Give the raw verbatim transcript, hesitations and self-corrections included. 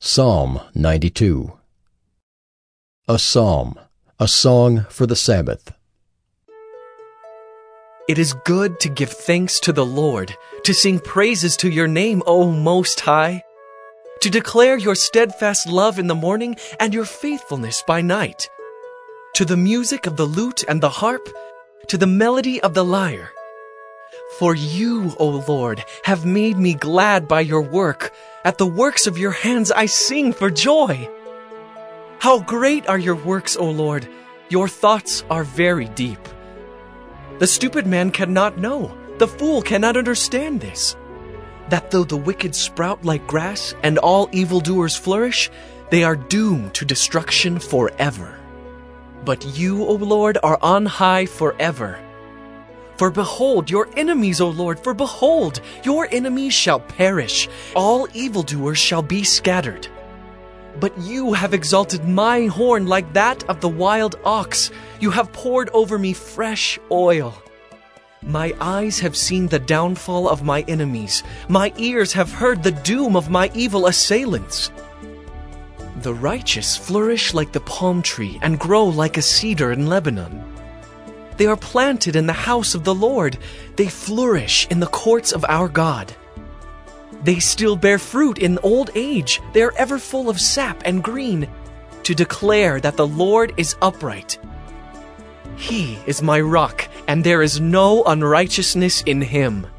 Psalm ninety-two. A Psalm, a song for the Sabbath. It is good to give thanks to the Lord, to sing praises to your name, O Most High, to declare your steadfast love in the morning and your faithfulness by night, to the music of the lute and the harp, to the melody of the lyre. For you, O Lord, have made me glad by your work. At the works of your hands I sing for joy. How great are your works, O Lord! Your thoughts are very deep. The stupid man cannot know, the fool cannot understand this, that though the wicked sprout like grass and all evildoers flourish, they are doomed to destruction forever. But you, O Lord, are on high forever. For behold, your enemies, O Lord, for behold, your enemies shall perish. All evildoers shall be scattered. But you have exalted my horn like that of the wild ox. You have poured over me fresh oil. My eyes have seen the downfall of my enemies. My ears have heard the doom of my evil assailants. The righteous flourish like the palm tree and grow like a cedar in Lebanon. They are planted in the house of the Lord. They flourish in the courts of our God. They still bear fruit in old age. They are ever full of sap and green, to declare that the Lord is upright. He is my rock, and there is no unrighteousness in him.